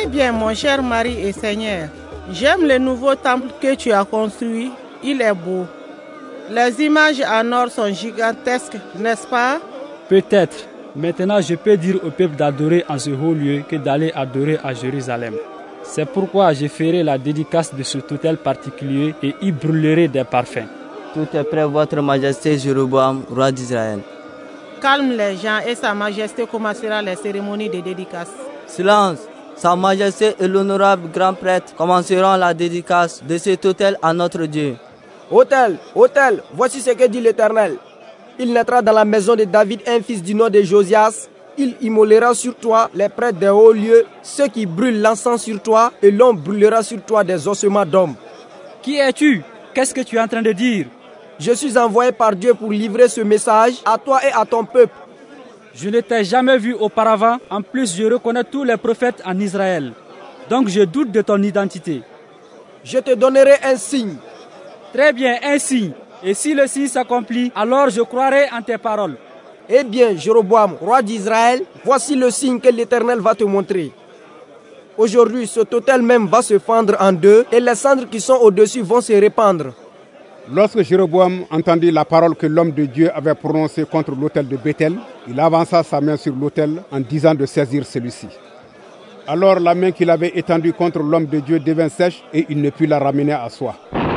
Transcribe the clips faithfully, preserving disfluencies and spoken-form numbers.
bien, mon cher mari et Seigneur, j'aime le nouveau temple que tu as construit, il est beau. Les images en or sont gigantesques, n'est-ce pas? Peut-être. Maintenant, je peux dire au peuple d'adorer en ce haut lieu que d'aller adorer à Jérusalem. C'est pourquoi je ferai la dédicace de cet autel particulier et y brûlerai des parfums. Tout est prêt, votre majesté Jéroboam, roi d'Israël. Calme les gens et sa majesté commencera les cérémonies de dédicace. Silence! Sa majesté et l'honorable grand prêtre commenceront la dédicace de cet autel à notre Dieu. Autel, autel, voici ce que dit l'Éternel. Il naîtra dans la maison de David un fils du nom de Josias. Il immolera sur toi les prêtres des hauts lieux, ceux qui brûlent l'encens sur toi, et l'on brûlera sur toi des ossements d'hommes. Qui es-tu? Qu'est-ce que tu es en train de dire? Je suis envoyé par Dieu pour livrer ce message à toi et à ton peuple. Je ne t'ai jamais vu auparavant. En plus, je reconnais tous les prophètes en Israël. Donc, je doute de ton identité. Je te donnerai un signe. Très bien, un signe. Et si le signe s'accomplit, alors je croirai en tes paroles. Eh bien, Jéroboam, roi d'Israël, voici le signe que l'Éternel va te montrer. Aujourd'hui, cet autel même va se fendre en deux et les cendres qui sont au-dessus vont se répandre. Lorsque Jéroboam entendit la parole que l'homme de Dieu avait prononcée contre l'autel de Béthel, il avança sa main sur l'autel en disant de saisir celui-ci. Alors la main qu'il avait étendue contre l'homme de Dieu devint sèche et il ne put la ramener à soi.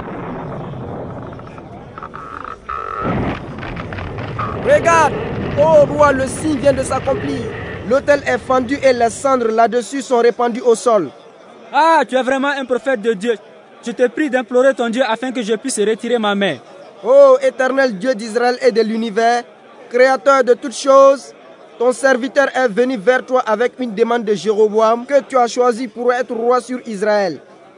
Regarde, ô roi, le signe vient de s'accomplir. L'autel est fendu et les cendres là-dessus sont répandues au sol. Ah, tu es vraiment un prophète de Dieu. Je te prie d'implorer ton Dieu afin que je puisse retirer ma main. Ô éternel Dieu d'Israël et de l'univers, créateur de toutes choses, ton serviteur est venu vers toi avec une demande de Jéroboam que tu as choisi pour être roi sur Israël.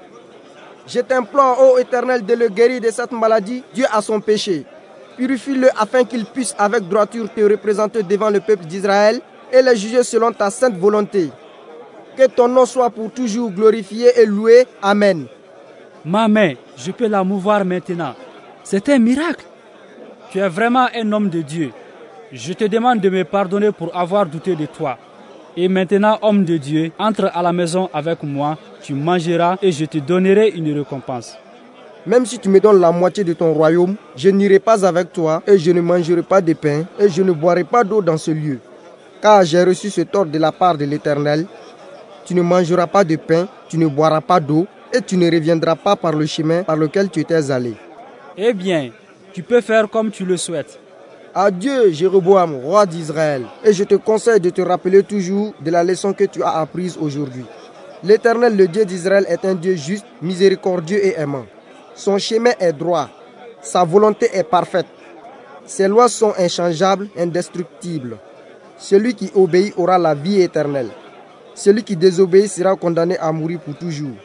Je t'implore, ô éternel, de le guérir de cette maladie due à son péché. Purifie-le afin qu'il puisse avec droiture te représenter devant le peuple d'Israël et les juger selon ta sainte volonté. Que ton nom soit pour toujours glorifié et loué. Amen. Ma main, je peux la mouvoir maintenant. C'est un miracle. Tu es vraiment un homme de Dieu. Je te demande de me pardonner pour avoir douté de toi. Et maintenant, homme de Dieu, entre à la maison avec moi, tu mangeras et je te donnerai une récompense. Même si tu me donnes la moitié de ton royaume, je n'irai pas avec toi et je ne mangerai pas de pain et je ne boirai pas d'eau dans ce lieu. Car j'ai reçu cet ordre de la part de l'Éternel. Tu ne mangeras pas de pain, tu ne boiras pas d'eau et tu ne reviendras pas par le chemin par lequel tu étais allé. Eh bien, tu peux faire comme tu le souhaites. Adieu, Jéroboam, roi d'Israël, et je te conseille de te rappeler toujours de la leçon que tu as apprise aujourd'hui. L'Éternel, le Dieu d'Israël, est un Dieu juste, miséricordieux et aimant. Son chemin est droit, sa volonté est parfaite. Ses lois sont inchangeables, indestructibles. Celui qui obéit aura la vie éternelle. Celui qui désobéit sera condamné à mourir pour toujours.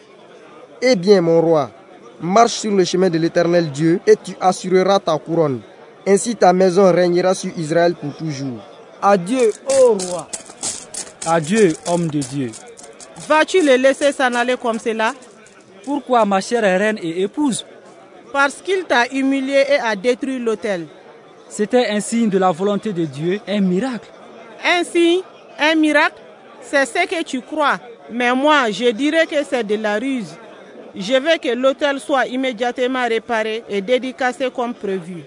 Eh bien, mon roi, marche sur le chemin de l'Éternel Dieu et tu assureras ta couronne. Ainsi ta maison régnera sur Israël pour toujours. Adieu, ô roi. Adieu, homme de Dieu. Vas-tu le laisser s'en aller comme cela? Pourquoi, ma chère reine et épouse? Parce qu'il t'a humilié et a détruit l'autel. C'était un signe de la volonté de Dieu, un miracle. Un signe? Un miracle? C'est ce que tu crois. Mais moi, je dirais que c'est de la ruse. Je veux que l'autel soit immédiatement réparé et dédicacé comme prévu.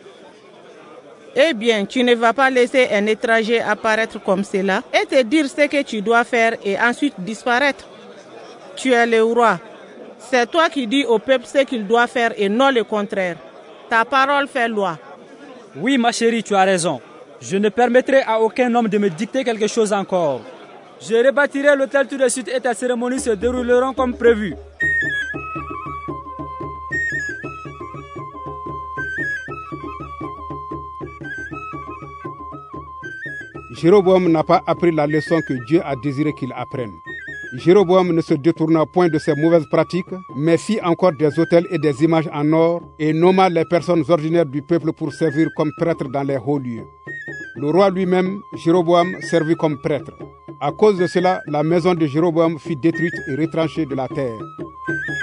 Eh bien, tu ne vas pas laisser un étranger apparaître comme cela et te dire ce que tu dois faire et ensuite disparaître. Tu es le roi. C'est toi qui dis au peuple ce qu'il doit faire et non le contraire. Ta parole fait loi. Oui, ma chérie, tu as raison. Je ne permettrai à aucun homme de me dicter quelque chose encore. Je rebâtirai l'autel tout de suite et tes cérémonies se dérouleront comme prévu. Jéroboam n'a pas appris la leçon que Dieu a désiré qu'il apprenne. Jéroboam ne se détourna point de ses mauvaises pratiques, mais fit encore des autels et des images en or, et nomma les personnes ordinaires du peuple pour servir comme prêtres dans les hauts lieux. Le roi lui-même, Jéroboam, servit comme prêtre. À cause de cela, la maison de Jéroboam fut détruite et retranchée de la terre.